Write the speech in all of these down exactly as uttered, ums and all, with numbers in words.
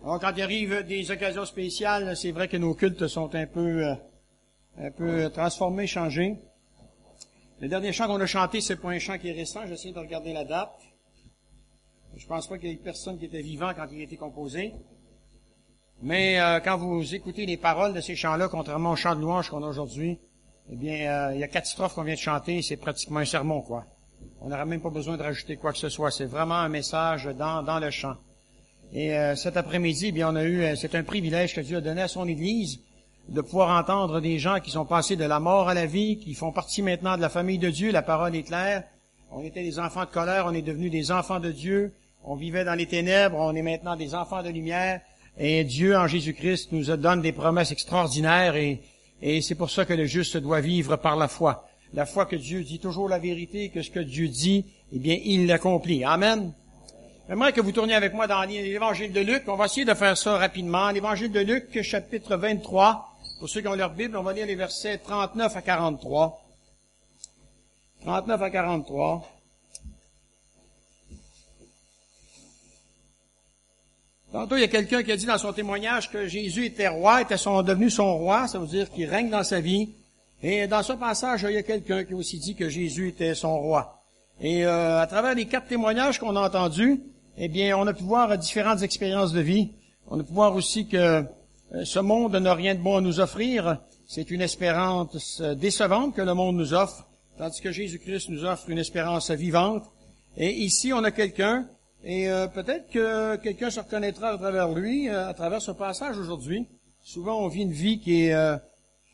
Alors, quand il arrive des occasions spéciales, c'est vrai que nos cultes sont un peu, euh, un peu transformés, changés. Le dernier chant qu'on a chanté, c'est pas un chant qui est récent. J'essaie de regarder la date. Je pense pas qu'il y ait personne qui était vivant quand il a été composé. Mais euh, quand vous écoutez les paroles de ces chants-là, contrairement au chant de louange qu'on a aujourd'hui, eh bien, euh, il y a quatre strophes qu'on vient de chanter, c'est pratiquement un sermon, quoi. On n'aura même pas besoin de rajouter quoi que ce soit. C'est vraiment un message dans, dans le chant. Et euh, cet après-midi, eh bien, on a eu, euh, c'est un privilège que Dieu a donné à son Église de pouvoir entendre des gens qui sont passés de la mort à la vie, qui font partie maintenant de la famille de Dieu. La parole est claire. On était des enfants de colère, on est devenus des enfants de Dieu. On vivait dans les ténèbres, on est maintenant des enfants de lumière. Et Dieu, en Jésus-Christ, nous donne des promesses extraordinaires et, et c'est pour ça que le juste doit vivre par la foi. La foi que Dieu dit toujours la vérité, que ce que Dieu dit, eh bien, il l'accomplit. Amen. J'aimerais que vous tourniez avec moi dans l'Évangile de Luc. On va essayer de faire ça rapidement. L'Évangile de Luc, chapitre vingt-trois. Pour ceux qui ont leur Bible, on va lire les versets trente-neuf à quarante-trois. trente-neuf à quarante-trois. Tantôt, il y a quelqu'un qui a dit dans son témoignage que Jésus était roi, était son, devenu son roi, ça veut dire qu'il règne dans sa vie. Et dans ce passage, il y a quelqu'un qui a aussi dit que Jésus était son roi. Et euh, à travers les quatre témoignages qu'on a entendus, eh bien, on a pu voir différentes expériences de vie. On a pu voir aussi que euh, ce monde n'a rien de bon à nous offrir. C'est une espérance décevante que le monde nous offre, tandis que Jésus-Christ nous offre une espérance vivante. Et ici, on a quelqu'un, et euh, peut-être que quelqu'un se reconnaîtra à travers lui, euh, à travers ce passage aujourd'hui. Souvent, on vit une vie qui est euh,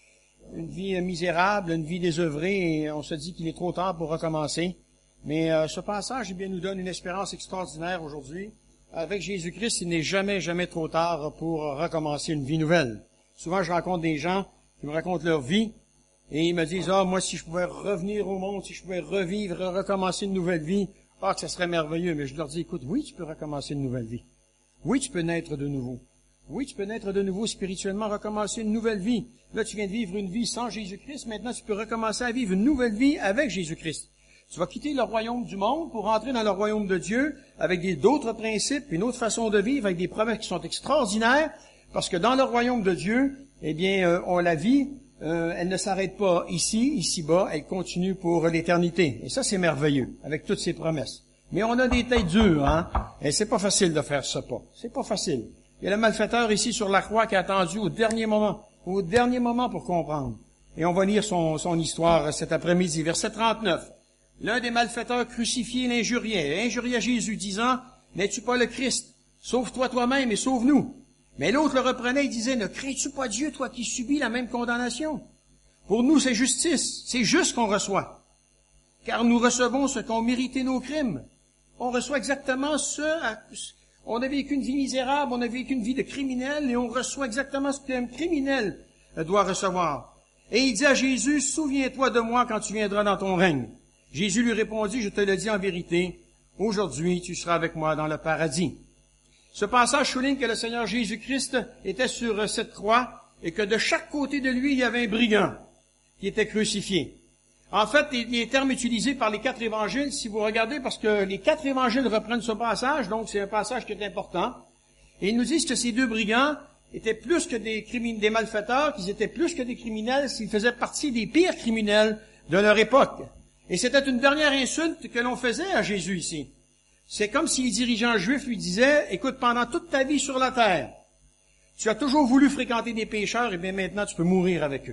une vie misérable, une vie désœuvrée, et on se dit qu'il est trop tard pour recommencer. Mais euh, ce passage, eh bien, nous donne une espérance extraordinaire aujourd'hui. Avec Jésus-Christ, il n'est jamais, jamais trop tard pour recommencer une vie nouvelle. Souvent, je rencontre des gens qui me racontent leur vie et ils me disent « Ah, moi, si je pouvais revenir au monde, si je pouvais revivre, recommencer une nouvelle vie, ah, que ça serait merveilleux. » Mais je leur dis « Écoute, oui, tu peux recommencer une nouvelle vie. Oui, tu peux naître de nouveau. Oui, tu peux naître de nouveau spirituellement, recommencer une nouvelle vie. Là, tu viens de vivre une vie sans Jésus-Christ. Maintenant, tu peux recommencer à vivre une nouvelle vie avec Jésus-Christ. Tu vas quitter le royaume du monde pour entrer dans le royaume de Dieu avec des, d'autres principes, une autre façon de vivre, avec des promesses qui sont extraordinaires, parce que dans le royaume de Dieu, eh bien, euh, on la vie, euh, elle ne s'arrête pas ici, ici-bas, elle continue pour l'éternité. Et ça, c'est merveilleux, avec toutes ces promesses. Mais on a des têtes dures, hein, et c'est pas facile de faire ça pas. C'est pas facile. Il y a le malfaiteur ici sur la croix qui a attendu au dernier moment, au dernier moment pour comprendre. Et on va lire son, son histoire cet après-midi, verset trente-neuf. L'un des malfaiteurs crucifiés l'injuriait, injuriait Jésus, disant, « N'es-tu pas le Christ? Sauve-toi toi-même et sauve-nous. » Mais l'autre le reprenait et disait, « Ne crains-tu pas Dieu, toi qui subis la même condamnation? Pour nous, c'est justice, c'est juste qu'on reçoit. Car nous recevons ce qu'ont mérité nos crimes. On reçoit exactement ce... À, on a vécu une vie misérable, on a vécu une vie de criminel, et on reçoit exactement ce qu'un criminel doit recevoir. Et il dit à Jésus, « Souviens-toi de moi quand tu viendras dans ton règne. » Jésus lui répondit, « Je te le dis en vérité, aujourd'hui tu seras avec moi dans le paradis. » Ce passage souligne que le Seigneur Jésus-Christ était sur cette croix et que de chaque côté de lui, il y avait un brigand qui était crucifié. En fait, les termes utilisés par les quatre évangiles, si vous regardez, parce que les quatre évangiles reprennent ce passage, donc c'est un passage qui est important, et ils nous disent que ces deux brigands étaient plus que des criminels, des malfaiteurs, qu'ils étaient plus que des criminels, s'ils faisaient partie des pires criminels de leur époque. Et c'était une dernière insulte que l'on faisait à Jésus ici. C'est comme si les dirigeants juifs lui disaient, « Écoute, pendant toute ta vie sur la terre, tu as toujours voulu fréquenter des pécheurs, et bien maintenant tu peux mourir avec eux.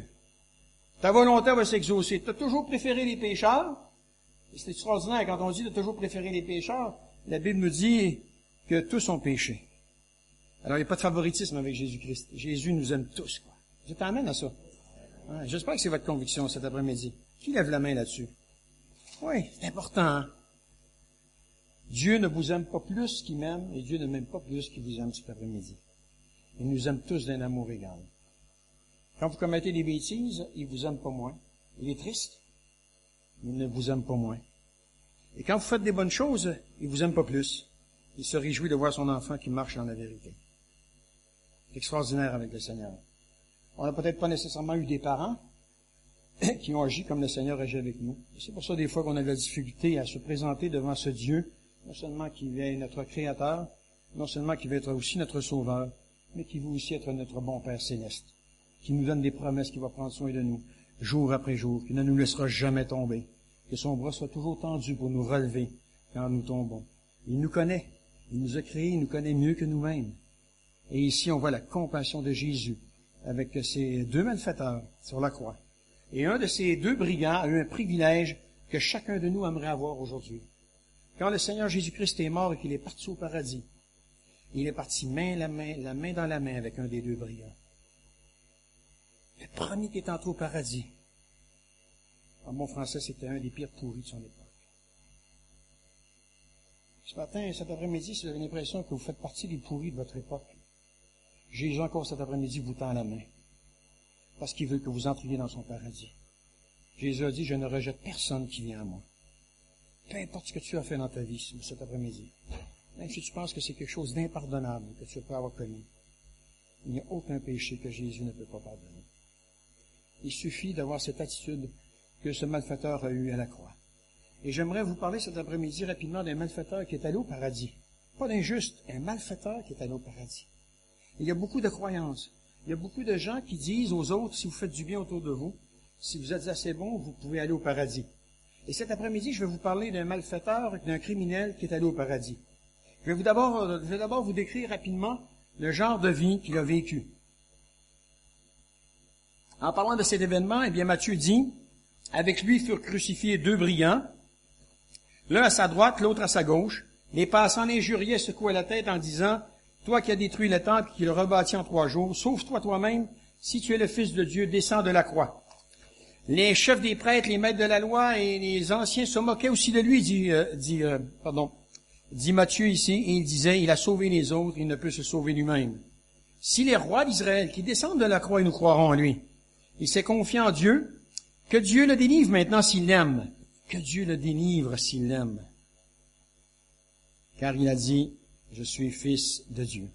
Ta volonté va s'exaucer. Tu as toujours préféré les pécheurs. » Et c'est extraordinaire, quand on dit de toujours préférer les pécheurs, la Bible nous dit que tous ont péché. Alors il n'y a pas de favoritisme avec Jésus-Christ. Jésus nous aime tous, quoi. Je t'amène à ça. Ouais, j'espère que c'est votre conviction cet après-midi. Qui lève la main là-dessus? Oui, c'est important. Hein? Dieu ne vous aime pas plus qu'il m'aime, et Dieu ne m'aime pas plus qu'il vous aime cet après-midi. Il nous aime tous d'un amour égal. Quand vous commettez des bêtises, il vous aime pas moins. Il est triste, mais il ne vous aime pas moins. Et quand vous faites des bonnes choses, il vous aime pas plus. Il se réjouit de voir son enfant qui marche dans la vérité. C'est extraordinaire avec le Seigneur. On n'a peut-être pas nécessairement eu des parents qui ont agi comme le Seigneur agit avec nous. Et c'est pour ça des fois qu'on a de la difficulté à se présenter devant ce Dieu, non seulement qui est notre Créateur, non seulement qui veut être aussi notre Sauveur, mais qui veut aussi être notre bon Père céleste, qui nous donne des promesses, qui va prendre soin de nous, jour après jour, qui ne nous laissera jamais tomber, que son bras soit toujours tendu pour nous relever quand nous tombons. Il nous connaît, il nous a créés, il nous connaît mieux que nous-mêmes. Et ici, on voit la compassion de Jésus avec ces deux malfaiteurs sur la croix. Et un de ces deux brigands a eu un privilège que chacun de nous aimerait avoir aujourd'hui. Quand le Seigneur Jésus-Christ est mort et qu'il est parti au paradis, il est parti main, la, main, la main dans la main avec un des deux brigands. Le premier qui est entré au paradis, en bon français, c'était un des pires pourris de son époque. Ce matin, cet après-midi, si vous avez l'impression que vous faites partie des pourris de votre époque, Jésus encore cet après-midi vous tend la main, parce qu'il veut que vous entriez dans son paradis. Jésus a dit, je ne rejette personne qui vient à moi. Peu importe ce que tu as fait dans ta vie cet après-midi, même si tu penses que c'est quelque chose d'impardonnable que tu peux avoir commis, il n'y a aucun péché que Jésus ne peut pas pardonner. Il suffit d'avoir cette attitude que ce malfaiteur a eue à la croix. Et j'aimerais vous parler cet après-midi rapidement d'un malfaiteur qui est allé au paradis. Pas d'un juste, un malfaiteur qui est allé au paradis. Il y a beaucoup de croyances. Il y a beaucoup de gens qui disent aux autres, si vous faites du bien autour de vous, si vous êtes assez bon, vous pouvez aller au paradis. Et cet après-midi, je vais vous parler d'un malfaiteur, d'un criminel qui est allé au paradis. Je vais vous d'abord, je vais d'abord vous décrire rapidement le genre de vie qu'il a vécu. En parlant de cet événement, eh bien, Matthieu dit, avec lui furent crucifiés deux brigands, l'un à sa droite, l'autre à sa gauche. Les passants l'injuriaient, secouaient la tête en disant, toi qui as détruit le temple et qui le rebâtis en trois jours, sauve-toi toi-même, si tu es le Fils de Dieu, descends de la croix. Les chefs des prêtres, les maîtres de la loi et les anciens se moquaient aussi de lui, dit, euh, dit, euh, pardon, dit Matthieu ici, et il disait, il a sauvé les autres, il ne peut se sauver lui-même. Si les rois d'Israël qui descendent de la croix, ils nous croiront en lui. Il s'est confié en Dieu, que Dieu le délivre maintenant s'il l'aime. Que Dieu le délivre s'il l'aime. Car il a dit, je suis fils de Dieu.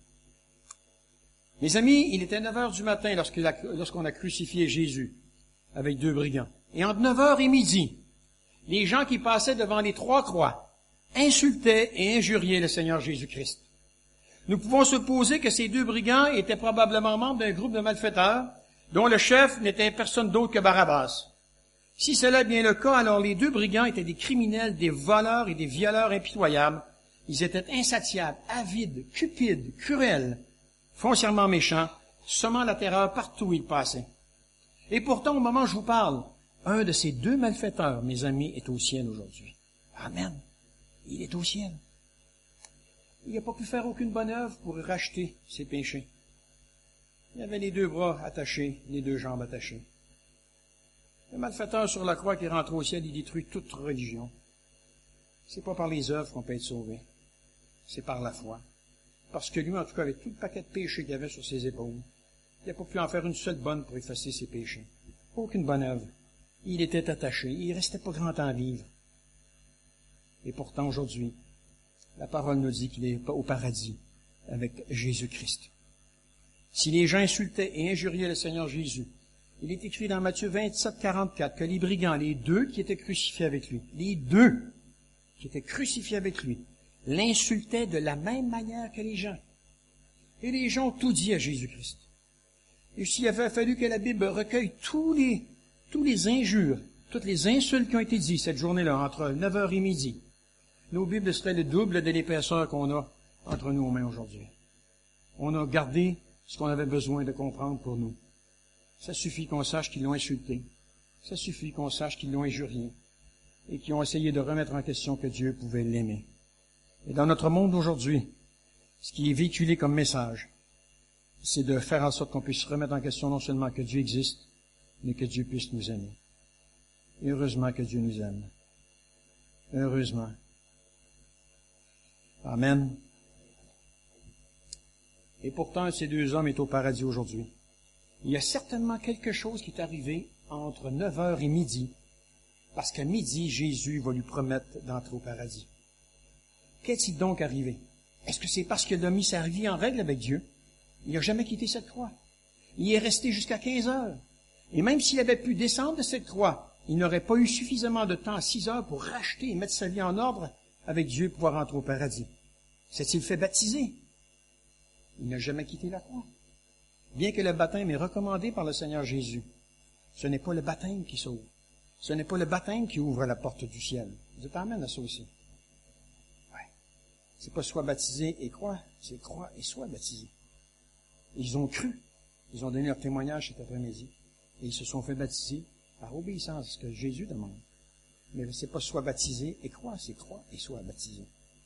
Mes amis, il était neuf heures du matin lorsqu'on a crucifié Jésus avec deux brigands. Et entre neuf heures et midi, les gens qui passaient devant les trois croix insultaient et injuriaient le Seigneur Jésus-Christ. Nous pouvons supposer que ces deux brigands étaient probablement membres d'un groupe de malfaiteurs dont le chef n'était personne d'autre que Barabbas. Si cela est bien le cas, alors les deux brigands étaient des criminels, des voleurs et des violeurs impitoyables. Ils étaient insatiables, avides, cupides, cruels, foncièrement méchants, semant la terreur partout où ils passaient. Et pourtant, au moment où je vous parle, un de ces deux malfaiteurs, mes amis, est au ciel aujourd'hui. Amen. Il est au ciel. Il n'a pas pu faire aucune bonne œuvre pour racheter ses péchés. Il avait les deux bras attachés, les deux jambes attachées. Le malfaiteur sur la croix qui rentre au ciel, il détruit toute religion. C'est pas par les œuvres qu'on peut être sauvé. C'est par la foi. Parce que lui, en tout cas, avec tout le paquet de péchés qu'il avait sur ses épaules, il n'a pas pu en faire une seule bonne pour effacer ses péchés. Aucune bonne œuvre. Il était attaché. Il restait pas grand temps à vivre. Et pourtant, aujourd'hui, la parole nous dit qu'il est au paradis avec Jésus-Christ. Si les gens insultaient et injuriaient le Seigneur Jésus, il est écrit dans Matthieu vingt-sept, quarante-quatre que les brigands, les deux qui étaient crucifiés avec lui, les deux qui étaient crucifiés avec lui, l'insultaient de la même manière que les gens. Et les gens ont tout dit à Jésus-Christ. Et s'il avait fallu que la Bible recueille tous les, tous les injures, toutes les insultes qui ont été dites cette journée-là, entre neuf heures et midi, nos Bibles seraient le double de l'épaisseur qu'on a entre nos mains aujourd'hui. On a gardé ce qu'on avait besoin de comprendre pour nous. Ça suffit qu'on sache qu'ils l'ont insulté. Ça suffit qu'on sache qu'ils l'ont injurié. Et qu'ils ont essayé de remettre en question que Dieu pouvait l'aimer. Et dans notre monde d'aujourd'hui, ce qui est véhiculé comme message, c'est de faire en sorte qu'on puisse remettre en question non seulement que Dieu existe, mais que Dieu puisse nous aimer. Et heureusement que Dieu nous aime. Heureusement. Amen. Et pourtant, ces deux hommes sont au paradis aujourd'hui. Il y a certainement quelque chose qui est arrivé entre neuf heures et midi, parce qu'à midi, Jésus va lui promettre d'entrer au paradis. Qu'est-il donc arrivé? Est-ce que c'est parce qu'il a mis sa vie en règle avec Dieu? Il n'a jamais quitté cette croix. Il est resté jusqu'à quinze heures. Et même s'il avait pu descendre de cette croix, il n'aurait pas eu suffisamment de temps à six heures pour racheter et mettre sa vie en ordre avec Dieu pour pouvoir entrer au paradis. S'est-il fait baptiser? Il n'a jamais quitté la croix. Bien que le baptême est recommandé par le Seigneur Jésus, ce n'est pas le baptême qui sauve. Ce n'est pas le baptême qui ouvre la porte du ciel. Vous êtes amène à ça aussi. Ouais. C'est pas soit baptisé et croix, c'est croix et soit baptisé. Ils ont cru. Ils ont donné leur témoignage cet après-midi. Et ils se sont fait baptiser par obéissance à ce que Jésus demande. Mais c'est pas soit baptisé et croix, c'est croix et soit baptisé.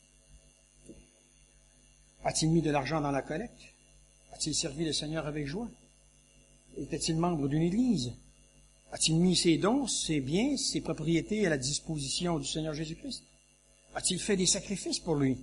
A-t-il mis de l'argent dans la collecte? A-t-il servi le Seigneur avec joie? Était-il membre d'une église? A-t-il mis ses dons, ses biens, ses propriétés à la disposition du Seigneur Jésus-Christ? A-t-il fait des sacrifices pour lui?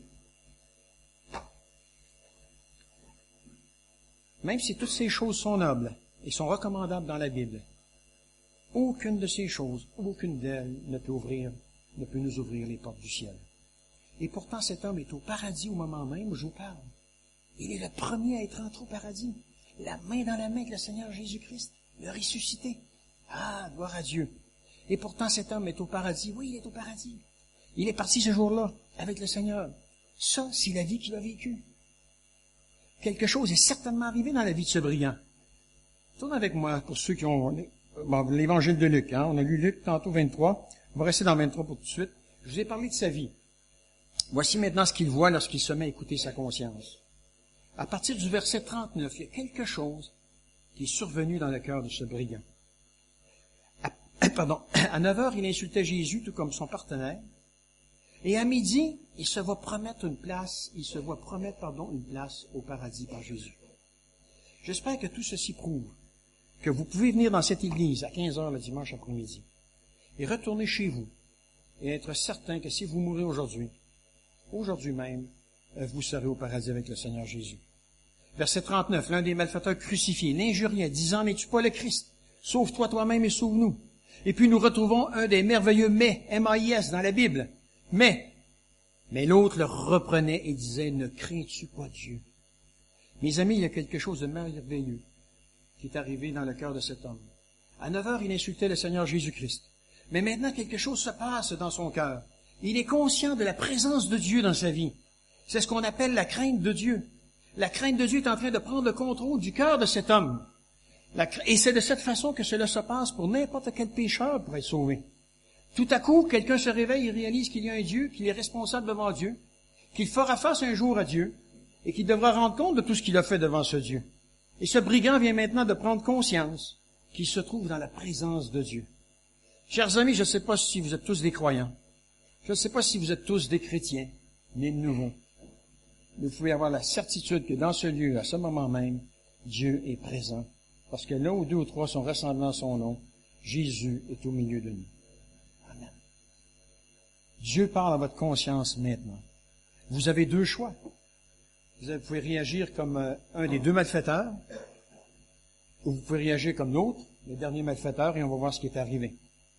Même si toutes ces choses sont nobles et sont recommandables dans la Bible, aucune de ces choses, aucune d'elles ne peut ouvrir, ne peut nous ouvrir les portes du ciel. Et pourtant, cet homme est au paradis au moment même où je vous parle. Il est le premier à être entré au paradis, la main dans la main avec le Seigneur Jésus-Christ, le ressuscité. Ah, gloire à Dieu. Et pourtant, cet homme est au paradis. Oui, il est au paradis. Il est parti ce jour-là avec le Seigneur. Ça, c'est la vie qu'il a vécue. Quelque chose est certainement arrivé dans la vie de ce brillant. Tourne avec moi pour ceux qui ont bon, l'évangile de Luc. Hein? On a lu Luc tantôt vingt-trois. On va rester dans vingt-trois pour tout de suite. Je vous ai parlé de sa vie. Voici maintenant ce qu'il voit lorsqu'il se met à écouter sa conscience. À partir du verset trente-neuf, il y a quelque chose qui est survenu dans le cœur de ce brigand. À, pardon, à neuf heures, il insultait Jésus tout comme son partenaire. Et à midi, il se voit promettre une place, il se voit promettre, pardon, une place au paradis par Jésus. J'espère que tout ceci prouve que vous pouvez venir dans cette église à quinze heures le dimanche après-midi et retourner chez vous et être certain que si vous mourrez aujourd'hui, aujourd'hui même, vous serez au paradis avec le Seigneur Jésus. Verset trente-neuf, l'un des malfaiteurs crucifiés l'injuriait, disant, « N'es-tu pas le Christ? Sauve-toi toi-même et sauve-nous. » Et puis nous retrouvons un des merveilleux « mais » M A I S dans la Bible. « Mais » Mais l'autre le reprenait et disait, « Ne crains-tu pas Dieu? » Mes amis, il y a quelque chose de merveilleux qui est arrivé dans le cœur de cet homme. À neuf heures, il insultait le Seigneur Jésus-Christ. Mais maintenant, quelque chose se passe dans son cœur. Il est conscient de la présence de Dieu dans sa vie. C'est ce qu'on appelle la crainte de Dieu. La crainte de Dieu est en train de prendre le contrôle du cœur de cet homme. La, et c'est de cette façon que cela se passe pour n'importe quel pécheur pour être sauvé. Tout à coup, quelqu'un se réveille et réalise qu'il y a un Dieu, qu'il est responsable devant Dieu, qu'il fera face un jour à Dieu, et qu'il devra rendre compte de tout ce qu'il a fait devant ce Dieu. Et ce brigand vient maintenant de prendre conscience qu'il se trouve dans la présence de Dieu. Chers amis, je ne sais pas si vous êtes tous des croyants. Je ne sais pas si vous êtes tous des chrétiens, nés de nouveau. Mais vous pouvez avoir la certitude que dans ce lieu, à ce moment même, Dieu est présent. Parce que là où deux ou trois sont rassemblés en son nom, Jésus est au milieu de nous. Amen. Dieu parle à votre conscience maintenant. Vous avez deux choix. Vous pouvez réagir comme euh, un des deux malfaiteurs, ou vous pouvez réagir comme l'autre, le dernier malfaiteur, et on va voir ce qui est arrivé.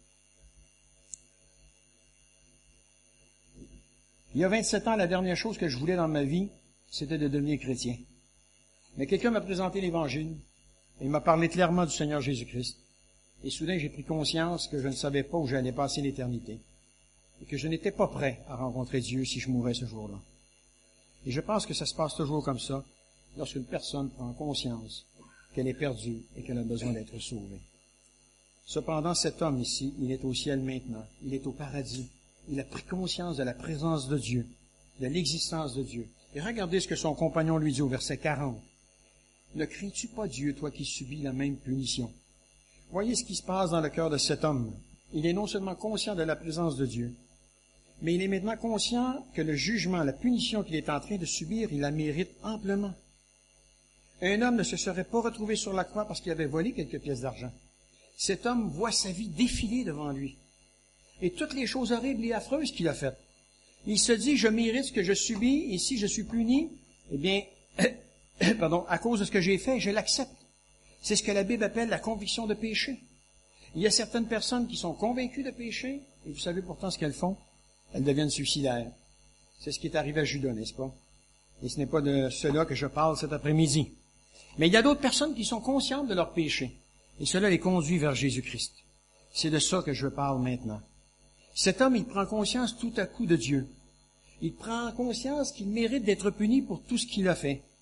Il y a vingt-sept ans, la dernière chose que je voulais dans ma vie, c'était de devenir chrétien. Mais quelqu'un m'a présenté l'Évangile, et il m'a parlé clairement du Seigneur Jésus-Christ. Et soudain, j'ai pris conscience que je ne savais pas où j'allais passer l'éternité, et que je n'étais pas prêt à rencontrer Dieu si je mourais ce jour-là. Et je pense que ça se passe toujours comme ça, lorsqu'une personne prend conscience qu'elle est perdue et qu'elle a besoin d'être sauvée. Cependant, cet homme ici, il est au ciel maintenant, il est au paradis. Il a pris conscience de la présence de Dieu, de l'existence de Dieu. Et regardez ce que son compagnon lui dit au verset quarante. « Ne crains-tu pas Dieu, toi qui subis la même punition? » Voyez ce qui se passe dans le cœur de cet homme. Il est non seulement conscient de la présence de Dieu, mais il est maintenant conscient que le jugement, la punition qu'il est en train de subir, il la mérite amplement. Un homme ne se serait pas retrouvé sur la croix parce qu'il avait volé quelques pièces d'argent. Cet homme voit sa vie défiler devant lui. Et toutes les choses horribles et affreuses qu'il a faites. Il se dit, je mérite ce que je subis, et si je suis puni, eh bien, pardon, à cause de ce que j'ai fait, je l'accepte. C'est ce que la Bible appelle la conviction de péché. Il y a certaines personnes qui sont convaincues de péché, et vous savez pourtant ce qu'elles font. Elles deviennent suicidaires. C'est ce qui est arrivé à Judas, n'est-ce pas? Et ce n'est pas de cela que je parle cet après-midi. Mais il y a d'autres personnes qui sont conscientes de leur péché, et cela les conduit vers Jésus-Christ. C'est de ça que je parle maintenant. Cet homme, il prend conscience tout à coup de Dieu. Il prend conscience qu'il mérite d'être puni pour tout ce qu'il a fait.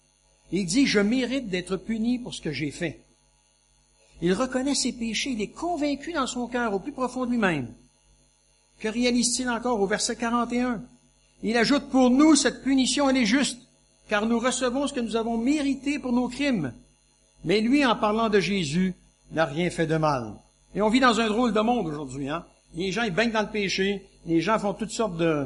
Il dit, je mérite d'être puni pour ce que j'ai fait. Il reconnaît ses péchés, il est convaincu dans son cœur, au plus profond de lui-même. Que réalise-t-il encore au verset quarante et un? Il ajoute, pour nous, cette punition, elle est juste, car nous recevons ce que nous avons mérité pour nos crimes. Mais lui, en parlant de Jésus, n'a rien fait de mal. Et on vit dans un drôle de monde aujourd'hui, hein? Les gens, ils baignent dans le péché, les gens font toutes sortes de...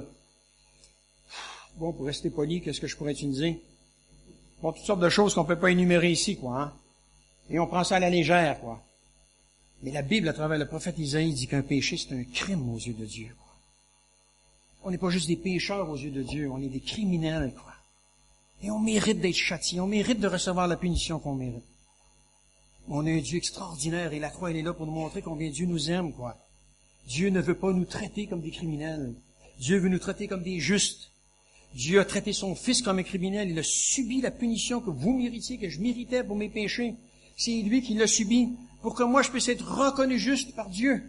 Bon, pour rester poli, qu'est-ce que je pourrais utiliser? Bon, toutes sortes de choses qu'on peut pas énumérer ici, quoi, hein? Et on prend ça à la légère, quoi. Mais la Bible, à travers le prophète Isaïe, dit qu'un péché, c'est un crime aux yeux de Dieu, quoi. On n'est pas juste des pécheurs aux yeux de Dieu, on est des criminels, quoi. Et on mérite d'être châtié, on mérite de recevoir la punition qu'on mérite. On a un Dieu extraordinaire et la croix, elle est là pour nous montrer combien Dieu nous aime, quoi. Dieu ne veut pas nous traiter comme des criminels. Dieu veut nous traiter comme des justes. Dieu a traité son Fils comme un criminel. Il a subi la punition que vous méritiez, que je méritais pour mes péchés. C'est lui qui l'a subi pour que moi je puisse être reconnu juste par Dieu.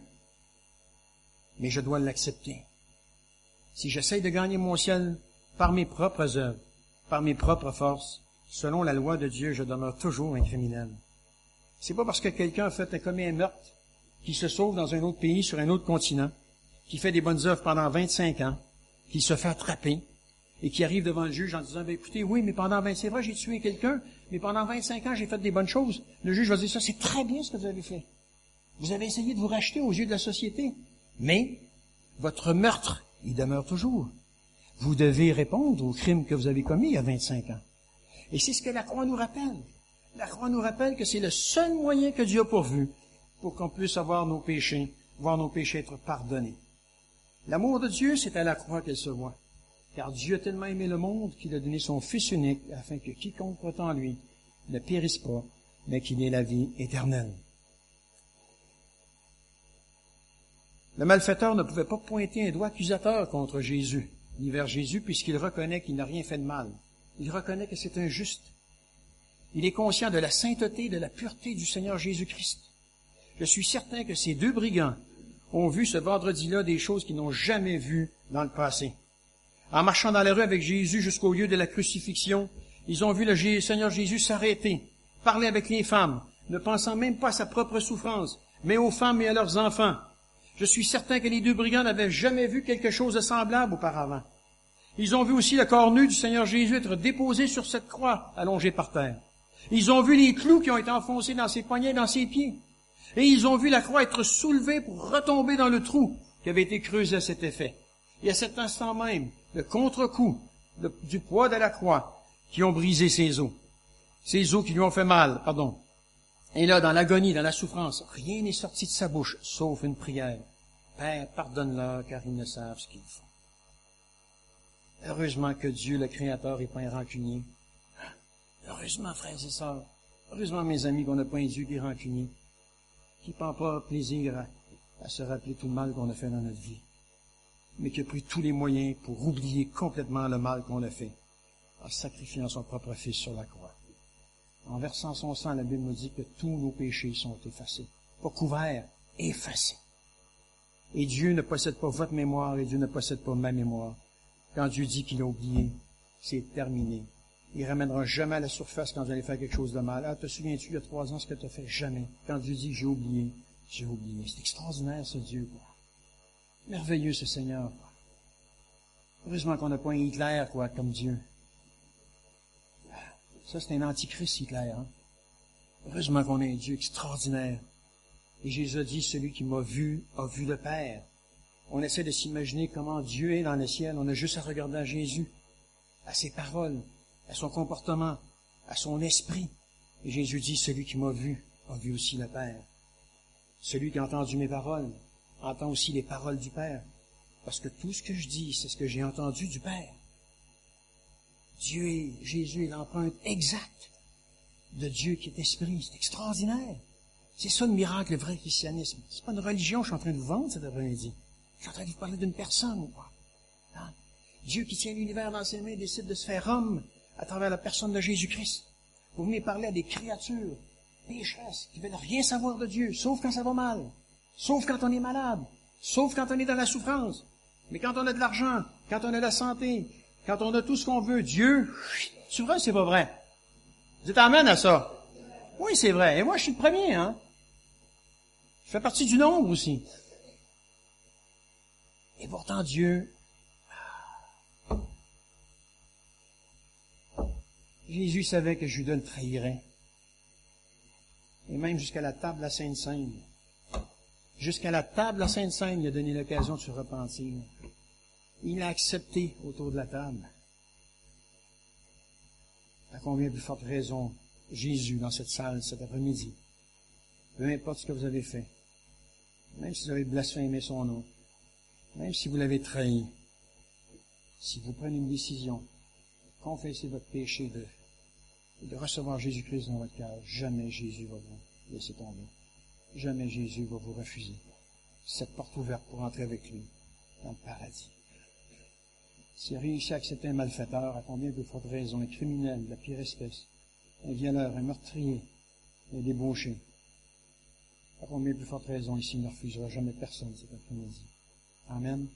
Mais je dois l'accepter. Si j'essaye de gagner mon ciel par mes propres œuvres, par mes propres forces, selon la loi de Dieu, je demeure toujours un criminel. C'est pas parce que quelqu'un a fait un commis un meurtre qui se sauve dans un autre pays, sur un autre continent, qui fait des bonnes œuvres pendant vingt-cinq ans, qui se fait attraper, et qui arrive devant le juge en disant, ben, écoutez, oui, mais pendant vingt, c'est vrai, j'ai tué quelqu'un, mais pendant vingt-cinq ans, j'ai fait des bonnes choses. Le juge va dire, ça, c'est très bien ce que vous avez fait. Vous avez essayé de vous racheter aux yeux de la société. Mais, votre meurtre, il demeure toujours. Vous devez répondre aux crimes que vous avez commis il y a vingt-cinq ans. Et c'est ce que la croix nous rappelle. La croix nous rappelle que c'est le seul moyen que Dieu a pourvu pour qu'on puisse avoir nos péchés, voir nos péchés être pardonnés. L'amour de Dieu, c'est à la croix qu'elle se voit. Car Dieu a tellement aimé le monde qu'il a donné son Fils unique afin que quiconque croit en lui ne périsse pas, mais qu'il ait la vie éternelle. Le malfaiteur ne pouvait pas pointer un doigt accusateur contre Jésus, ni vers Jésus, puisqu'il reconnaît qu'il n'a rien fait de mal. Il reconnaît que c'est un juste. Il est conscient de la sainteté, de la pureté du Seigneur Jésus-Christ. Je suis certain que ces deux brigands ont vu ce vendredi-là des choses qu'ils n'ont jamais vues dans le passé. En marchant dans la rue avec Jésus jusqu'au lieu de la crucifixion, ils ont vu le Seigneur Jésus s'arrêter, parler avec les femmes, ne pensant même pas à sa propre souffrance, mais aux femmes et à leurs enfants. Je suis certain que les deux brigands n'avaient jamais vu quelque chose de semblable auparavant. Ils ont vu aussi le corps nu du Seigneur Jésus être déposé sur cette croix, allongé par terre. Ils ont vu les clous qui ont été enfoncés dans ses poignets et dans ses pieds. Et ils ont vu la croix être soulevée pour retomber dans le trou qui avait été creusé à cet effet. Et à cet instant même, le contre-coup de, du poids de la croix qui ont brisé ses os. Ses os qui lui ont fait mal, pardon. Et là, dans l'agonie, dans la souffrance, rien n'est sorti de sa bouche, sauf une prière. Père, pardonne-leur, car ils ne savent ce qu'ils font. Heureusement que Dieu, le Créateur, n'est pas un rancunier. Heureusement, frères et sœurs, heureusement, mes amis, qu'on n'a pas un Dieu qui est rancunier, qui ne prend pas plaisir à, à se rappeler tout le mal qu'on a fait dans notre vie, mais qui a pris tous les moyens pour oublier complètement le mal qu'on a fait, en sacrifiant son propre Fils sur la croix. En versant son sang, la Bible nous dit que tous nos péchés sont effacés. Pas couverts, effacés. Et Dieu ne possède pas votre mémoire et Dieu ne possède pas ma mémoire. Quand Dieu dit qu'il a oublié, c'est terminé. Il ne ramènera jamais à la surface quand vous allez faire quelque chose de mal. Ah, te souviens-tu, il y a trois ans, ce que tu as fait? Jamais. Quand Dieu dit, j'ai oublié, j'ai oublié. C'est extraordinaire, ce Dieu, quoi. Merveilleux, ce Seigneur, quoi. Heureusement qu'on n'a pas un Hitler, quoi, comme Dieu. Ça, c'est un antichrist, Hitler, hein. Heureusement qu'on a un Dieu extraordinaire. Et Jésus a dit, celui qui m'a vu, a vu le Père. On essaie de s'imaginer comment Dieu est dans le ciel. On a juste à regarder à Jésus, à ses paroles, à son comportement, à son esprit. Et Jésus dit, celui qui m'a vu, a vu aussi le Père. Celui qui a entendu mes paroles, entend aussi les paroles du Père. Parce que tout ce que je dis, c'est ce que j'ai entendu du Père. Dieu est, Jésus est l'empreinte exacte de Dieu qui est esprit. C'est extraordinaire. C'est ça le miracle, le vrai christianisme. C'est pas une religion que je suis en train de vous vendre cet après-midi. Je suis en train de vous parler d'une personne, ou quoi. Hein? Dieu qui tient l'univers dans ses mains décide de se faire homme à travers la personne de Jésus-Christ. Vous venez parler à des créatures pécheresses qui veulent rien savoir de Dieu, sauf quand ça va mal, sauf quand on est malade, sauf quand on est dans la souffrance. Mais quand on a de l'argent, quand on a la santé, quand on a tout ce qu'on veut, Dieu, c'est vrai, c'est pas vrai. Dites amen à ça. Oui, c'est vrai. Et moi, je suis le premier, hein. Je fais partie du nombre aussi. Et pourtant, Dieu, Jésus savait que Judas le trahirait. Et même jusqu'à la table à Sainte-Seine. Jusqu'à la table à Sainte-Seine, il a donné l'occasion de se repentir. Il a accepté autour de la table. À combien plus forte raison, Jésus, dans cette salle, cet après-midi, peu importe ce que vous avez fait, même si vous avez blasphémé son nom, même si vous l'avez trahi, si vous prenez une décision, confessez votre péché de, de recevoir Jésus-Christ dans votre cœur, jamais Jésus va vous laisser tomber. Jamais Jésus va vous refuser cette porte ouverte pour entrer avec lui dans le paradis. S'il a réussi à accepter un malfaiteur, à combien de fortes raisons, un criminel de la pire espèce, un violeur, un meurtrier, un débauché, à combien de plus fortes raisons, ici, il ne refusera jamais personne cet après-midi. Amen.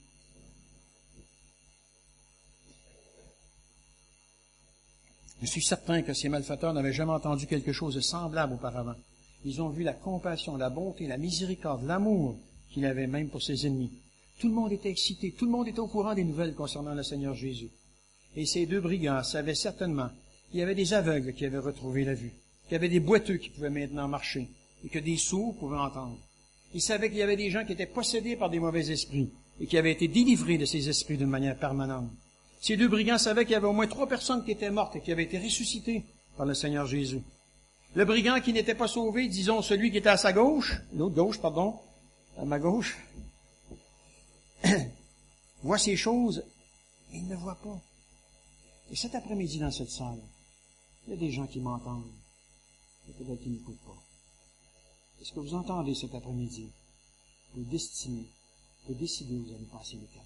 Je suis certain que ces malfaiteurs n'avaient jamais entendu quelque chose de semblable auparavant. Ils ont vu la compassion, la bonté, la miséricorde, l'amour qu'il avait même pour ses ennemis. Tout le monde était excité, tout le monde était au courant des nouvelles concernant le Seigneur Jésus. Et ces deux brigands savaient certainement qu'il y avait des aveugles qui avaient retrouvé la vue, qu'il y avait des boiteux qui pouvaient maintenant marcher, et que des sourds pouvaient entendre. Ils savaient qu'il y avait des gens qui étaient possédés par des mauvais esprits, et qui avaient été délivrés de ces esprits d'une manière permanente. Ces deux brigands savaient qu'il y avait au moins trois personnes qui étaient mortes et qui avaient été ressuscitées par le Seigneur Jésus. Le brigand qui n'était pas sauvé, disons celui qui était à sa gauche, l'autre gauche, pardon, à ma gauche, voit ces choses, mais il ne voit pas. Et cet après-midi, dans cette salle, il y a des gens qui m'entendent, et peut-être qui n'écoutent pas. Est-ce que vous entendez cet après-midi? Vous destinez, vous décidez où vous allez passer l'éternité.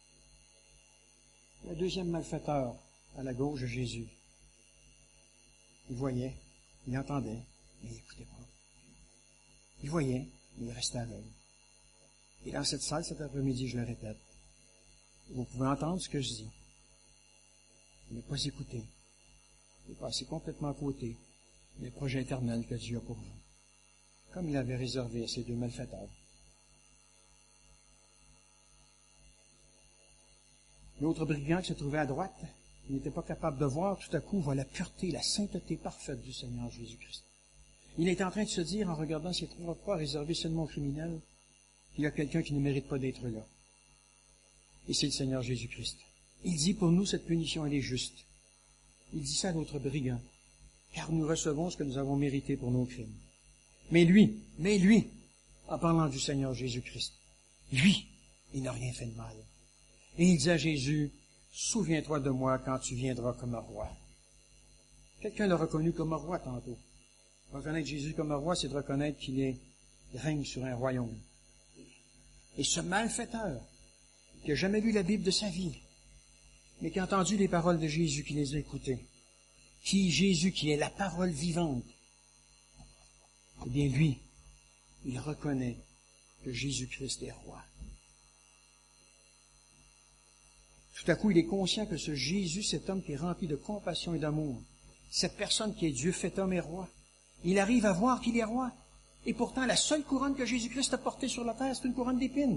Le deuxième malfaiteur, à la gauche de Jésus, il voyait, il entendait, mais il n'écoutait pas. Il voyait, mais il restait aveugle. Et dans cette salle, cet après-midi, je le répète, vous pouvez entendre ce que je dis, mais pas écouter, et passer complètement à côté des projets éternels que Dieu a pour vous, comme il avait réservé à ces deux malfaiteurs. L'autre brigand qui se trouvait à droite, il n'était pas capable de voir, tout à coup, voit la pureté, la sainteté parfaite du Seigneur Jésus-Christ. Il est en train de se dire, en regardant ces trois pas réservés seulement aux criminels, qu'il y a quelqu'un qui ne mérite pas d'être là. Et c'est le Seigneur Jésus-Christ. Il dit, pour nous, cette punition, elle est juste. Il dit ça à l'autre brigand, car nous recevons ce que nous avons mérité pour nos crimes. Mais lui, mais lui, en parlant du Seigneur Jésus-Christ, lui, il n'a rien fait de mal. Et il dit à Jésus, souviens-toi de moi quand tu viendras comme roi. Quelqu'un l'a reconnu comme roi tantôt. Reconnaître Jésus comme roi, c'est de reconnaître qu'il est, il règne sur un royaume. Et ce malfaiteur, qui n'a jamais lu la Bible de sa vie, mais qui a entendu les paroles de Jésus, qui les a écoutées, qui, Jésus, qui est la parole vivante, eh bien lui, il reconnaît que Jésus-Christ est roi. Tout à coup, il est conscient que ce Jésus, cet homme qui est rempli de compassion et d'amour, cette personne qui est Dieu fait homme et roi, il arrive à voir qu'il est roi. Et pourtant, la seule couronne que Jésus-Christ a portée sur la terre, c'est une couronne d'épines.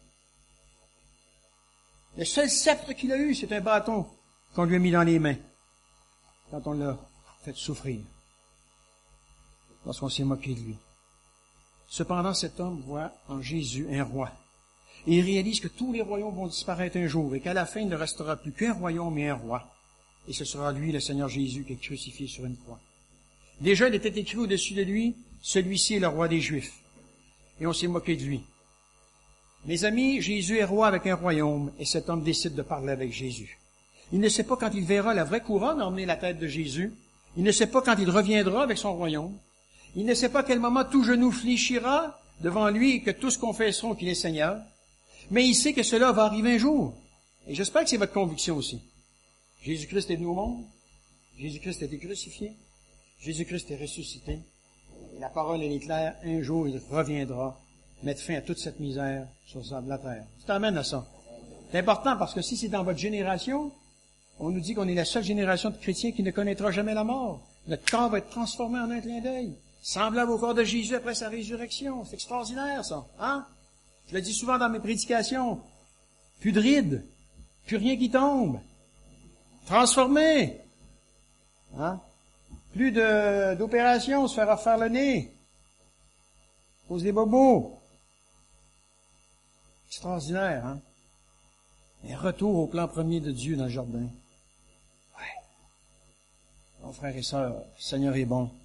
Le seul sceptre qu'il a eu, c'est un bâton qu'on lui a mis dans les mains quand on l'a fait souffrir, lorsqu'on s'est moqué de lui. Cependant, cet homme voit en Jésus un roi. Et il réalise que tous les royaumes vont disparaître un jour et qu'à la fin, il ne restera plus qu'un royaume mais un roi. Et ce sera lui, le Seigneur Jésus, qui est crucifié sur une croix. Déjà, il était écrit au-dessus de lui, celui-ci est le roi des Juifs. Et on s'est moqué de lui. Mes amis, Jésus est roi avec un royaume et cet homme décide de parler avec Jésus. Il ne sait pas quand il verra la vraie couronne emmener la tête de Jésus. Il ne sait pas quand il reviendra avec son royaume. Il ne sait pas à quel moment tout genou fléchira devant lui et que tous confesseront qu'il est Seigneur. Mais il sait que cela va arriver un jour. Et j'espère que c'est votre conviction aussi. Jésus-Christ est venu au monde. Jésus-Christ a été crucifié. Jésus-Christ est ressuscité. Et la parole, elle est claire. Un jour, il reviendra mettre fin à toute cette misère sur la terre. Ça t'amène à ça. C'est important parce que si c'est dans votre génération, on nous dit qu'on est la seule génération de chrétiens qui ne connaîtra jamais la mort. Notre corps va être transformé en un clin d'œil, semblable au corps de Jésus après sa résurrection. C'est extraordinaire, ça. Hein? Je le dis souvent dans mes prédications. Plus de rides, plus rien qui tombe. Transformé. Hein? Plus de, d'opérations, se faire refaire le nez. Cause des bobos. Extraordinaire, hein? Un retour au plan premier de Dieu dans le jardin. Ouais. Mon frère et sœurs, le Seigneur est bon.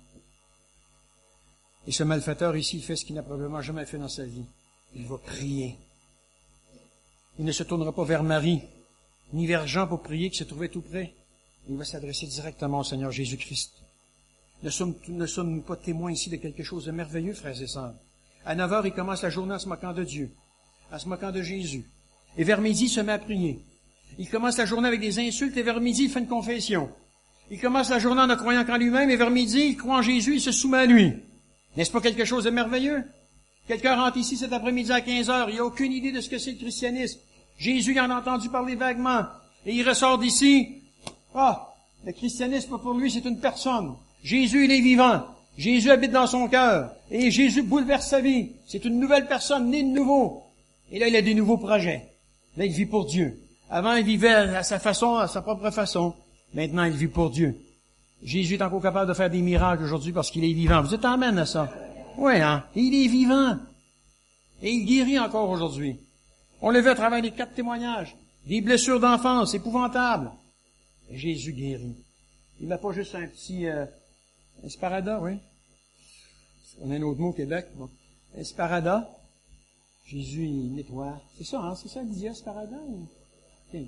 Et ce malfaiteur ici, il fait ce qu'il n'a probablement jamais fait dans sa vie. Il va prier. Il ne se tournera pas vers Marie, ni vers Jean pour prier, qui se trouvait tout près. Il va s'adresser directement au Seigneur Jésus-Christ. Ne sommes, ne sommes-nous pas témoins ici de quelque chose de merveilleux, frères et sœurs? À neuf heures, il commence la journée en se moquant de Dieu, en se moquant de Jésus. Et vers midi, il se met à prier. Il commence la journée avec des insultes, et vers midi, il fait une confession. Il commence la journée en ne croyant qu'en lui-même, et vers midi, il croit en Jésus, il se soumet à lui. N'est-ce pas quelque chose de merveilleux? Quelqu'un rentre ici cet après-midi à quinze heures, il n'a aucune idée de ce que c'est le christianisme. Jésus, il en a entendu parler vaguement, et il ressort d'ici. Ah, le christianisme pour lui, c'est une personne. Jésus, il est vivant. Jésus habite dans son cœur. Et Jésus bouleverse sa vie. C'est une nouvelle personne, née de nouveau. Et là, il a des nouveaux projets. Là, il vit pour Dieu. Avant, il vivait à sa façon, à sa propre façon. Maintenant, il vit pour Dieu. Jésus est encore capable de faire des miracles aujourd'hui parce qu'il est vivant. Vous êtes amène à ça? Oui, hein? Il est vivant. Et il guérit encore aujourd'hui. On le vu à travers les quatre témoignages. Des blessures d'enfance épouvantables. Et Jésus guérit. Il n'a pas juste un petit... Euh, un sparada, oui. On a un autre mot au Québec. Bon. Un sparada. Jésus, il nettoie. C'est ça, hein? C'est ça, il dit sparada? Ou... Okay.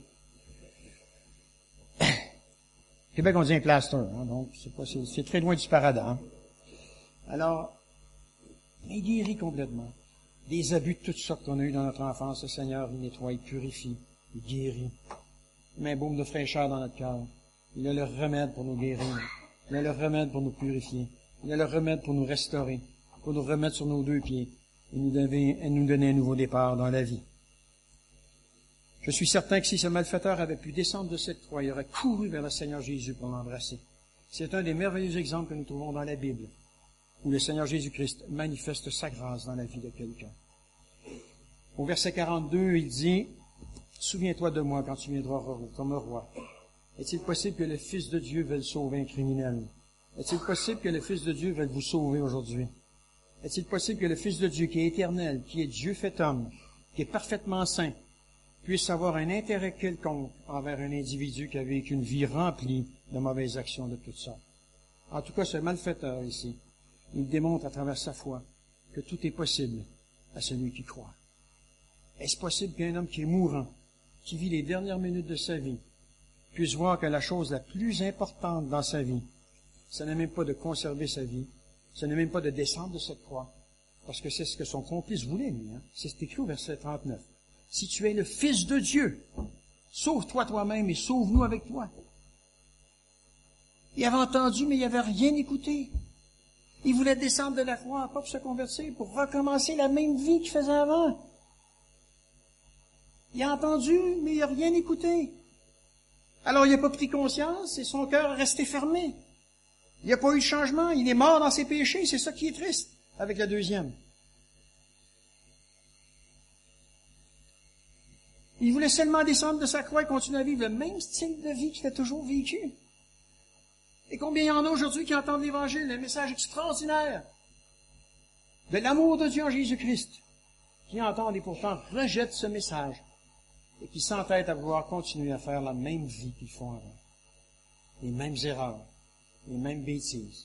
Au Québec, on dit un plaster, hein? Donc, c'est pas, c'est, c'est très loin du sparada, hein? Alors, il guérit complètement. Des abus de toutes sortes qu'on a eu dans notre enfance, le Seigneur, il nettoie, il purifie, il guérit. Il met un baume de fraîcheur dans notre cœur. Il a le remède pour nous guérir. Il a le remède pour nous purifier. Il a le remède pour nous restaurer, pour nous remettre sur nos deux pieds et nous donner, et nous donner un nouveau départ dans la vie. Je suis certain que si ce malfaiteur avait pu descendre de cette croix, il aurait couru vers le Seigneur Jésus pour l'embrasser. C'est un des merveilleux exemples que nous trouvons dans la Bible, où le Seigneur Jésus-Christ manifeste sa grâce dans la vie de quelqu'un. Au verset quarante-deux, il dit, « Souviens-toi de moi quand tu viendras comme roi. Est-il possible que le Fils de Dieu veuille sauver un criminel? Est-il possible que le Fils de Dieu veuille vous sauver aujourd'hui? Est-il possible que le Fils de Dieu, qui est éternel, qui est Dieu fait homme, qui est parfaitement saint, puisse avoir un intérêt quelconque envers un individu qui a vécu une vie remplie de mauvaises actions de toutes sortes? En tout cas, ce malfaiteur ici, il démontre à travers sa foi que tout est possible à celui qui croit. Est-ce possible qu'un homme qui est mourant, qui vit les dernières minutes de sa vie, puisse voir que la chose la plus importante dans sa vie, ce n'est même pas de conserver sa vie, ce n'est même pas de descendre de cette croix, parce que c'est ce que son complice voulait, lui. Hein? C'est écrit au verset trente-neuf. Si tu es le Fils de Dieu, sauve-toi toi-même et sauve-nous avec toi. Il avait entendu, mais il n'avait rien écouté. Il voulait descendre de la croix, pas pour se convertir, pour recommencer la même vie qu'il faisait avant. Il a entendu, mais il n'a rien écouté. Alors il n'a pas pris conscience et son cœur est resté fermé. Il n'y a pas eu de changement, il est mort dans ses péchés, c'est ça qui est triste avec la deuxième. Il voulait seulement descendre de sa croix et continuer à vivre le même style de vie qu'il a toujours vécu. Et combien il y en a aujourd'hui qui entendent l'Évangile, le message extraordinaire de l'amour de Dieu en Jésus-Christ, qui entendent et pourtant rejettent ce message et qui s'entêtent à vouloir continuer à faire la même vie qu'ils font avant. Les mêmes erreurs, les mêmes bêtises.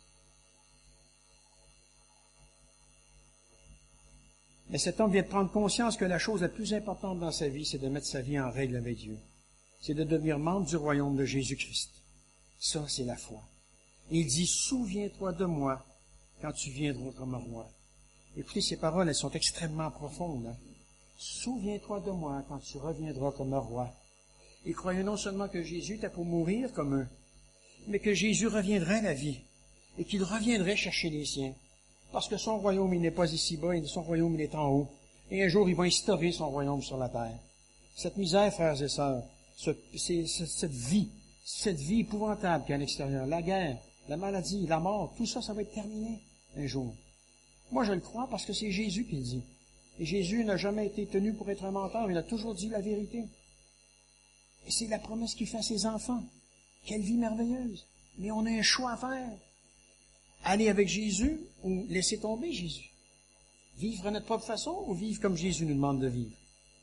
Mais cet homme vient de prendre conscience que la chose la plus importante dans sa vie, c'est de mettre sa vie en règle avec Dieu. C'est de devenir membre du royaume de Jésus-Christ. Ça, c'est la foi. Il dit, souviens-toi de moi quand tu viendras comme roi. Écoutez, ces paroles, elles sont extrêmement profondes. Hein? Souviens-toi de moi quand tu reviendras comme roi. Et croyez non seulement que Jésus était pour mourir comme eux, mais que Jésus reviendrait à la vie et qu'il reviendrait chercher les siens. Parce que son royaume, il n'est pas ici-bas, et son royaume, il est en haut. Et un jour, il va instaurer son royaume sur la terre. Cette misère, frères et sœurs, ce, c'est, cette vie, cette vie épouvantable qu'il y a à l'extérieur, la guerre, la maladie, la mort, tout ça, ça va être terminé un jour. Moi, je le crois parce que c'est Jésus qui le dit. Et Jésus n'a jamais été tenu pour être un menteur, il a toujours dit la vérité. Et c'est la promesse qu'il fait à ses enfants. Quelle vie merveilleuse. Mais on a un choix à faire. Aller avec Jésus ou laisser tomber Jésus. Vivre à notre propre façon ou vivre comme Jésus nous demande de vivre.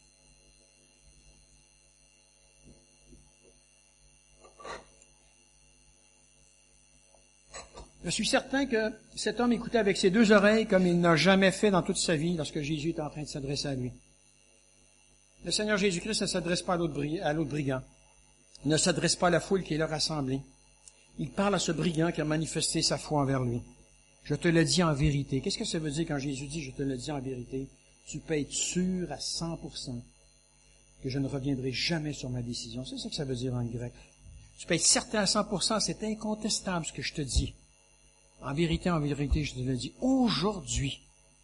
Je suis certain que cet homme écoutait avec ses deux oreilles comme il n'a jamais fait dans toute sa vie lorsque Jésus est en train de s'adresser à lui. Le Seigneur Jésus-Christ ne s'adresse pas à l'autre brigand. Il ne s'adresse pas à la foule qui est là rassemblée. Il parle à ce brigand qui a manifesté sa foi envers lui. Je te le dis en vérité. Qu'est-ce que ça veut dire quand Jésus dit « je te le dis en vérité » ? Tu peux être sûr à cent pour cent que je ne reviendrai jamais sur ma décision. C'est ça que ça veut dire en grec. Tu peux être certain à cent pour cent, c'est incontestable ce que je te dis. En vérité, en vérité, je te le dis aujourd'hui.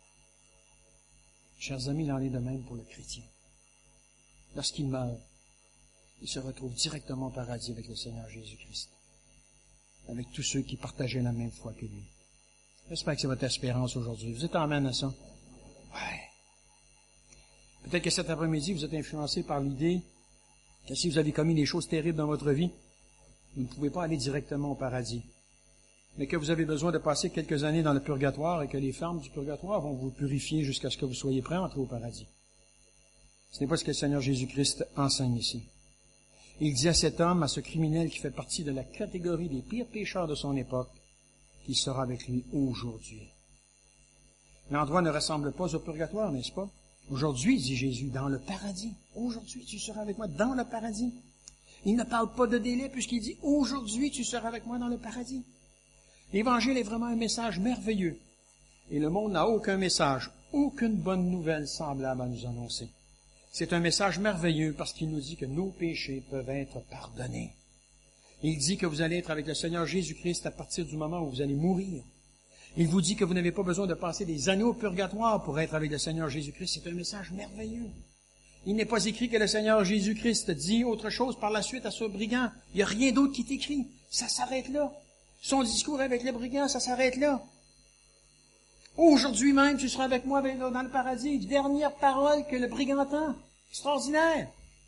Chers amis, il en est de même pour le chrétien. Lorsqu'il meurt, il se retrouve directement au paradis avec le Seigneur Jésus-Christ, avec tous ceux qui partageaient la même foi que lui. J'espère que c'est votre espérance aujourd'hui. Vous êtes amène à ça? Ouais. Peut-être que cet après-midi, vous êtes influencé par l'idée que si vous avez commis des choses terribles dans votre vie, vous ne pouvez pas aller directement au paradis. Mais que vous avez besoin de passer quelques années dans le purgatoire et que les flammes du purgatoire vont vous purifier jusqu'à ce que vous soyez prêts à entrer au paradis. Ce n'est pas ce que le Seigneur Jésus-Christ enseigne ici. Il dit à cet homme, à ce criminel qui fait partie de la catégorie des pires pécheurs de son époque, qu'il sera avec lui aujourd'hui. L'endroit ne ressemble pas au purgatoire, n'est-ce pas? Aujourd'hui, dit Jésus, dans le paradis. Aujourd'hui, tu seras avec moi dans le paradis. Il ne parle pas de délai puisqu'il dit, aujourd'hui, tu seras avec moi dans le paradis. L'Évangile est vraiment un message merveilleux. Et le monde n'a aucun message, aucune bonne nouvelle semblable à nous annoncer. C'est un message merveilleux parce qu'il nous dit que nos péchés peuvent être pardonnés. Il dit que vous allez être avec le Seigneur Jésus-Christ à partir du moment où vous allez mourir. Il vous dit que vous n'avez pas besoin de passer des années au purgatoire pour être avec le Seigneur Jésus-Christ. C'est un message merveilleux. Il n'est pas écrit que le Seigneur Jésus-Christ dit autre chose par la suite à ce brigand. Il n'y a rien d'autre qui est écrit. Ça s'arrête là. Son discours avec les brigands, ça s'arrête là. Aujourd'hui même, tu seras avec moi dans le paradis. Dernière parole que le brigand entend. Extraordinaire.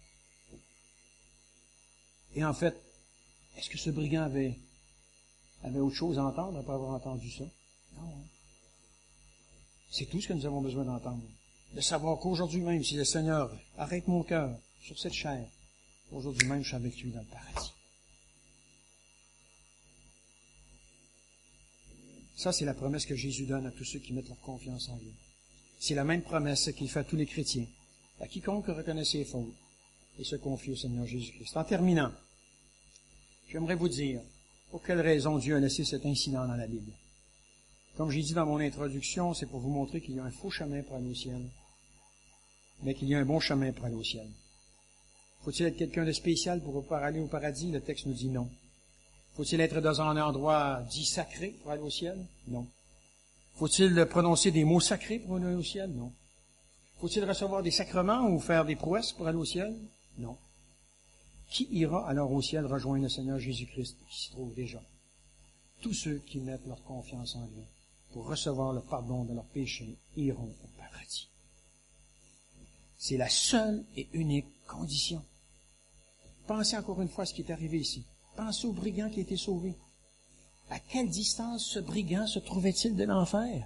Et en fait, est-ce que ce brigand avait, avait autre chose à entendre après avoir entendu ça? Non. C'est tout ce que nous avons besoin d'entendre. De savoir qu'aujourd'hui même, si le Seigneur arrête mon cœur sur cette chair, aujourd'hui même, je suis avec lui dans le paradis. Ça, c'est la promesse que Jésus donne à tous ceux qui mettent leur confiance en lui. C'est la même promesse qu'il fait à tous les chrétiens, à quiconque reconnaît ses fautes et se confie au Seigneur Jésus-Christ. En terminant, j'aimerais vous dire pour quelle raison Dieu a laissé cet incident dans la Bible. Comme j'ai dit dans mon introduction, c'est pour vous montrer qu'il y a un faux chemin pour aller au ciel, mais qu'il y a un bon chemin pour aller au ciel. Faut-il être quelqu'un de spécial pour pouvoir aller au paradis? Le texte nous dit non. Faut-il être dans un endroit dit sacré pour aller au ciel? Non. Faut-il prononcer des mots sacrés pour aller au ciel? Non. Faut-il recevoir des sacrements ou faire des prouesses pour aller au ciel? Non. Qui ira alors au ciel rejoindre le Seigneur Jésus-Christ qui s'y trouve déjà? Tous ceux qui mettent leur confiance en lui pour recevoir le pardon de leurs péchés iront au paradis. C'est la seule et unique condition. Pensez encore une fois à ce qui est arrivé ici. Pensez au brigand qui a été sauvé. À quelle distance ce brigand se trouvait-il de l'enfer?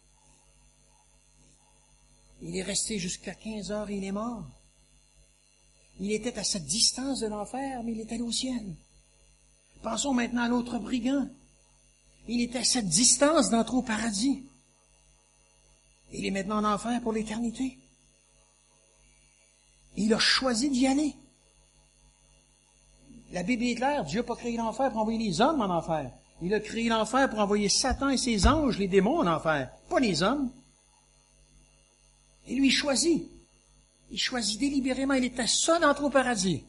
Il est resté jusqu'à quinze heures et il est mort. Il était à cette distance de l'enfer, mais il est allé au ciel. Pensons maintenant à l'autre brigand. Il était à cette distance d'entrer au paradis. Il est maintenant en enfer pour l'éternité. Il a choisi d'y aller. La Bible est claire, Dieu n'a pas créé l'enfer pour envoyer les hommes en enfer. Il a créé l'enfer pour envoyer Satan et ses anges, les démons, en enfer, pas les hommes. Et lui, il choisit. Il choisit délibérément, il était seul d'entrer au paradis.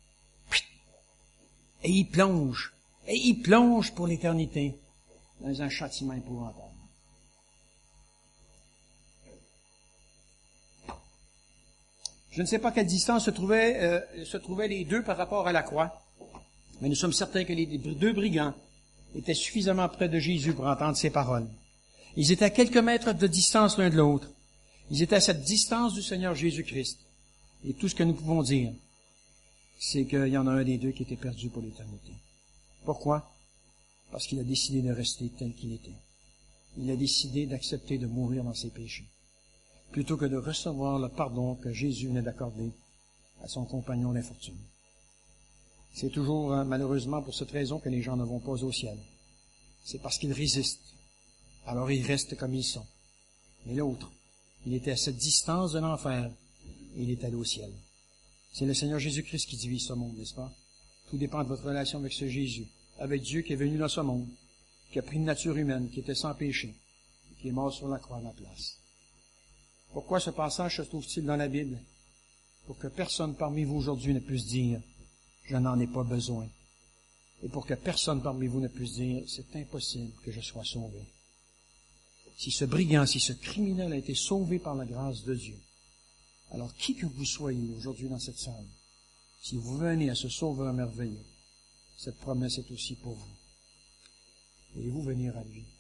Et il plonge. Et il plonge pour l'éternité dans un châtiment épouvantable. Je ne sais pas à quelle distance se trouvaient, euh, se trouvaient les deux par rapport à la croix, mais nous sommes certains que les deux brigands étaient suffisamment près de Jésus pour entendre ses paroles. Ils étaient à quelques mètres de distance l'un de l'autre. Ils étaient à cette distance du Seigneur Jésus-Christ. Et tout ce que nous pouvons dire, c'est qu'il y en a un des deux qui était perdu pour l'éternité. Pourquoi? Parce qu'il a décidé de rester tel qu'il était. Il a décidé d'accepter de mourir dans ses péchés, plutôt que de recevoir le pardon que Jésus venait d'accorder à son compagnon l'infortuné. C'est toujours, hein, malheureusement, pour cette raison que les gens ne vont pas au ciel. C'est parce qu'ils résistent. Alors ils restent comme ils sont. Mais l'autre, il était à cette distance de l'enfer et il est allé au ciel. C'est le Seigneur Jésus-Christ qui divise ce monde, n'est-ce pas? Tout dépend de votre relation avec ce Jésus, avec Dieu qui est venu dans ce monde, qui a pris une nature humaine, qui était sans péché, et qui est mort sur la croix à ma place. Pourquoi ce passage se trouve-t-il dans la Bible? Pour que personne parmi vous aujourd'hui ne puisse dire « Je n'en ai pas besoin ». Et pour que personne parmi vous ne puisse dire « C'est impossible que je sois sauvé ». Si ce brigand, si ce criminel a été sauvé par la grâce de Dieu, alors qui que vous soyez aujourd'hui dans cette salle, si vous venez à ce Sauveur merveilleux, cette promesse est aussi pour vous. Et vous venir à lui.